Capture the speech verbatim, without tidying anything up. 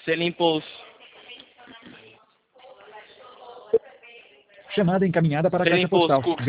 Você limpou os... Chamada encaminhada para a Você caixa limpou os postal. cookies